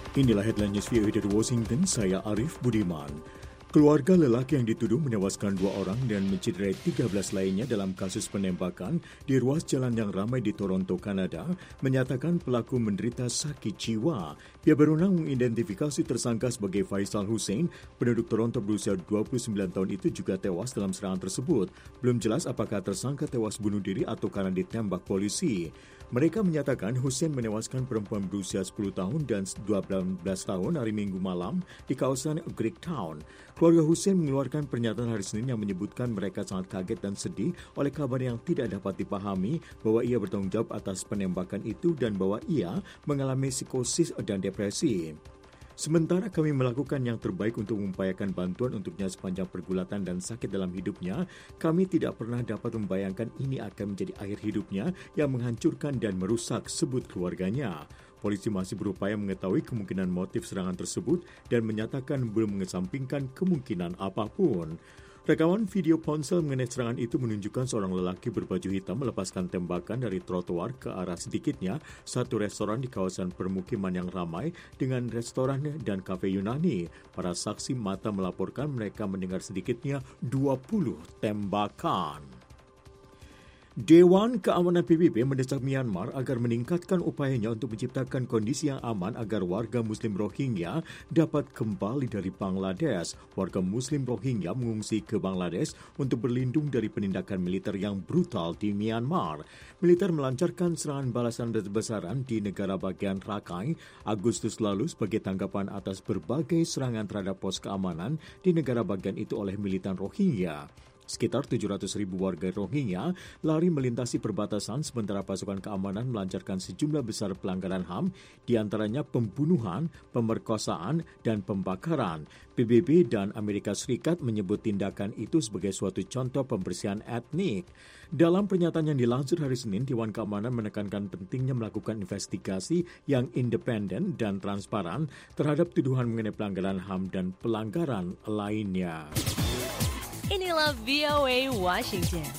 Inilah headline news VOA dari Washington, saya Arif Budiman. Keluarga lelaki yang dituduh menewaskan 2 orang dan mencederai 13 lainnya dalam kasus penembakan di ruas jalan yang ramai di Toronto, Kanada, menyatakan pelaku menderita sakit jiwa. Pihak berwenang mengidentifikasi tersangka sebagai Faisal Hussein, penduduk Toronto berusia 29 tahun itu juga tewas dalam serangan tersebut. Belum jelas apakah tersangka tewas bunuh diri atau karena ditembak polisi. Mereka menyatakan Hussein menewaskan perempuan berusia 10 tahun dan 12 tahun hari Minggu malam di kawasan Greektown. Keluarga Hussein mengeluarkan pernyataan hari Senin yang menyebutkan mereka sangat kaget dan sedih oleh kabar yang tidak dapat dipahami bahwa ia bertanggung jawab atas penembakan itu dan bahwa ia mengalami psikosis dan depresi. Sementara kami melakukan yang terbaik untuk mengupayakan bantuan untuknya sepanjang pergulatan dan sakit dalam hidupnya, kami tidak pernah dapat membayangkan ini akan menjadi akhir hidupnya yang menghancurkan dan merusak, sebut keluarganya. Polisi masih berupaya mengetahui kemungkinan motif serangan tersebut dan menyatakan belum mengesampingkan kemungkinan apapun. Rekaman video ponsel mengenai serangan itu menunjukkan seorang lelaki berbaju hitam melepaskan tembakan dari trotoar ke arah sedikitnya satu restoran di kawasan permukiman yang ramai dengan restoran dan kafe Yunani. Para saksi mata melaporkan mereka mendengar sedikitnya 20 tembakan. Dewan Keamanan PBB mendesak Myanmar agar meningkatkan upayanya untuk menciptakan kondisi yang aman agar warga Muslim Rohingya dapat kembali dari Bangladesh. Warga Muslim Rohingya mengungsi ke Bangladesh untuk berlindung dari penindakan militer yang brutal di Myanmar. Militer melancarkan serangan balasan besar-besaran di negara bagian Rakhine Agustus lalu sebagai tanggapan atas berbagai serangan terhadap pos keamanan di negara bagian itu oleh militan Rohingya. Sekitar 700.000 warga Rohingya lari melintasi perbatasan sementara pasukan keamanan melancarkan sejumlah besar pelanggaran HAM, di antaranya pembunuhan, pemerkosaan, dan pembakaran. PBB dan Amerika Serikat menyebut tindakan itu sebagai suatu contoh pembersihan etnik. Dalam pernyataan yang dilansir hari Senin, Dewan Keamanan menekankan pentingnya melakukan investigasi yang independen dan transparan terhadap tuduhan mengenai pelanggaran HAM dan pelanggaran lainnya. Inilah VOA Washington.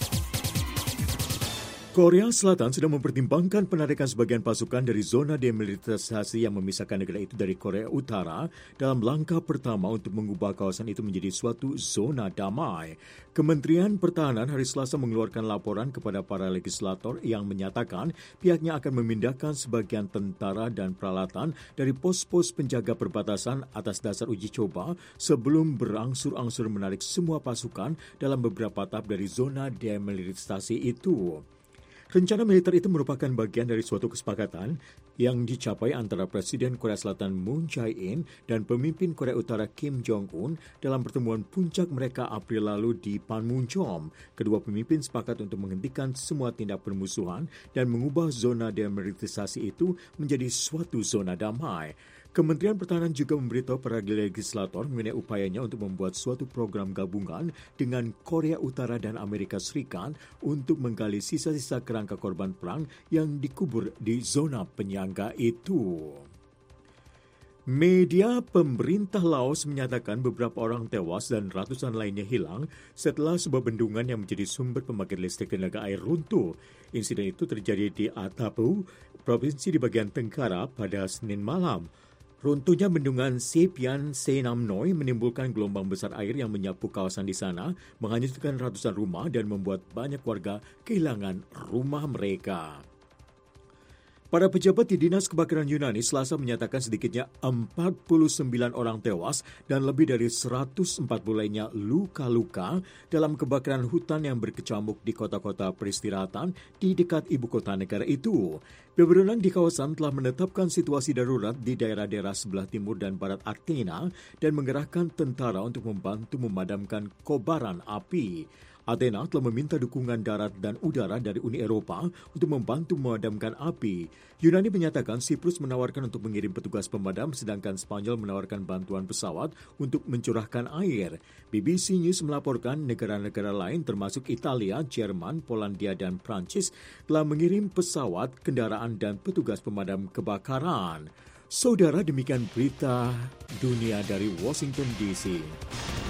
Korea Selatan sedang mempertimbangkan penarikan sebagian pasukan dari zona demilitarisasi yang memisahkan negara itu dari Korea Utara dalam langkah pertama untuk mengubah kawasan itu menjadi suatu zona damai. Kementerian Pertahanan hari Selasa mengeluarkan laporan kepada para legislator yang menyatakan pihaknya akan memindahkan sebagian tentara dan peralatan dari pos-pos penjaga perbatasan atas dasar uji coba sebelum berangsur-angsur menarik semua pasukan dalam beberapa tahap dari zona demilitarisasi itu. Rencana militer itu merupakan bagian dari suatu kesepakatan yang dicapai antara Presiden Korea Selatan Moon Jae-in dan pemimpin Korea Utara Kim Jong-un dalam pertemuan puncak mereka April lalu di Panmunjom. Kedua pemimpin sepakat untuk menghentikan semua tindak permusuhan dan mengubah zona demilitarisasi itu menjadi suatu zona damai. Kementerian Pertahanan juga memberitahu para legislator mengenai upayanya untuk membuat suatu program gabungan dengan Korea Utara dan Amerika Serikat untuk menggali sisa-sisa kerangka korban perang yang dikubur di zona penyangga itu. Media pemerintah Laos menyatakan beberapa orang tewas dan ratusan lainnya hilang setelah sebuah bendungan yang menjadi sumber pembangkit listrik tenaga air runtuh. Insiden itu terjadi di Atapu, provinsi di bagian tenggara pada Senin malam. Runtuhnya bendungan Sepian Senamnoi menimbulkan gelombang besar air yang menyapu kawasan di sana, menghanyutkan ratusan rumah dan membuat banyak warga kehilangan rumah mereka. Para pejabat di Dinas Kebakaran Yunani Selasa menyatakan sedikitnya 49 orang tewas dan lebih dari 140 lainnya luka-luka dalam kebakaran hutan yang berkecamuk di kota-kota peristirahatan di dekat ibu kota negara itu. Berwenang di kawasan telah menetapkan situasi darurat di daerah-daerah sebelah timur dan barat Athena dan mengerahkan tentara untuk membantu memadamkan kobaran api. Athena telah meminta dukungan darat dan udara dari Uni Eropa untuk membantu memadamkan api. Yunani menyatakan Siprus menawarkan untuk mengirim petugas pemadam, sedangkan Spanyol menawarkan bantuan pesawat untuk mencurahkan air. BBC News melaporkan negara-negara lain termasuk Italia, Jerman, Polandia, dan Prancis telah mengirim pesawat, kendaraan, dan petugas pemadam kebakaran. Saudara, demikian berita dunia dari Washington DC.